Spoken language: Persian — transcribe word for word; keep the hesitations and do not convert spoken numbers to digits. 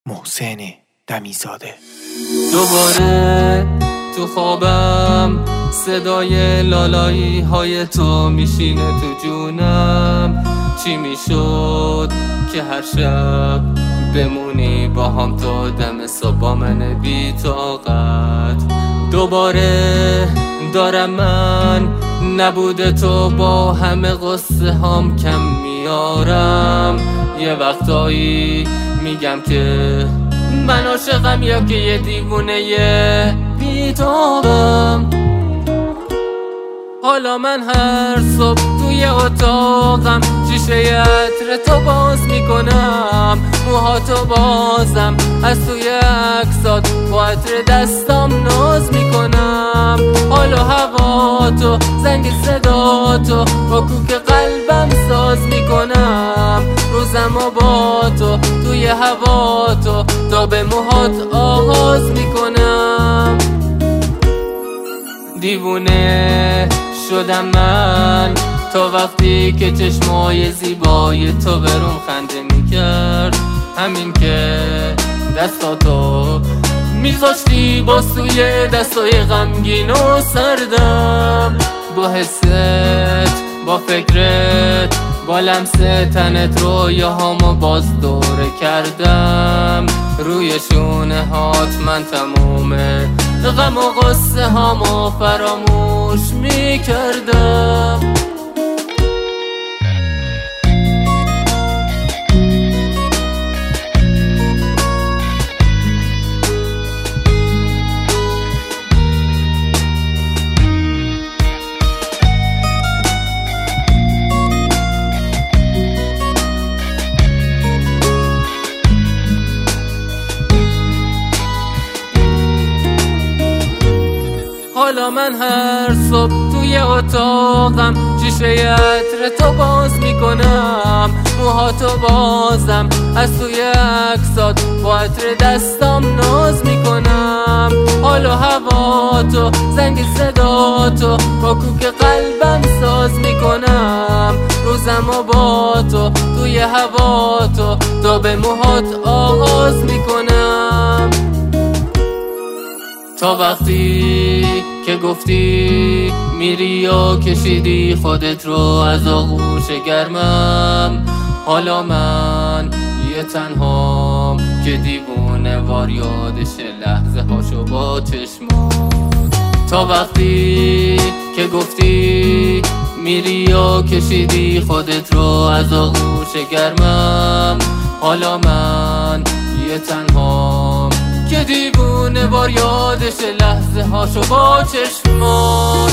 محسن دمیزاده. دوباره تو خوابم صدای لالایی های تو میشینه تو جونم. چی میشد که هر شب بمونی با هم تا دم صبح با من بی طاقت. دوباره دارم من نبوده تو با همه قصه هم کم میارم. یه وقتایی میگم که من عاشقم یا که یه دیوونه یه بیتابم. حالا من هر صبح توی اتاقم شیشه عطر تو باز میکنم. موهاتو بازم از توی عکسات با عطر دستام ناز میکنم. حال و هواتو زنگ صداتو با کوک قلبم ساز میکنم. روزمو با تو توی هواتو تا به موهات آغاز میکنم. دیوونه شدم من تا وقتی که چشمای زیبای تو برام خنده میکرد. همین که دستاتو میذاشتی با سوی دستای غمگین و سردم. با حست با فکرت با لمس تنت رویاهامو باز دوره کردم. روی شونه هات من تمومه غم و غصه هامو فراموش میکردم. حالا من هر صبح توی اتاقم شیشه عطر تو باز میکنم. موهاتو بازم از توی عکسات با عطر دستام ناز میکنم. حال و هواتو زنگ صداتو با کوک قلبم ساز میکنم. روزمو با تو توی هواتو تا به موهات آغاز میکنم. تا وقتی که گفتی میری و کشیدی خودت رو از آغوش گرمم. حالا من یه تنهام که دیوونه وار یادش لحظه هاشو با چشمات. تا وقتی که گفتی میری و کشیدی خودت رو از آغوش گرمم. حالا من یه تنهام که دیوونه بار یادش لحظه هاشو با چشمات.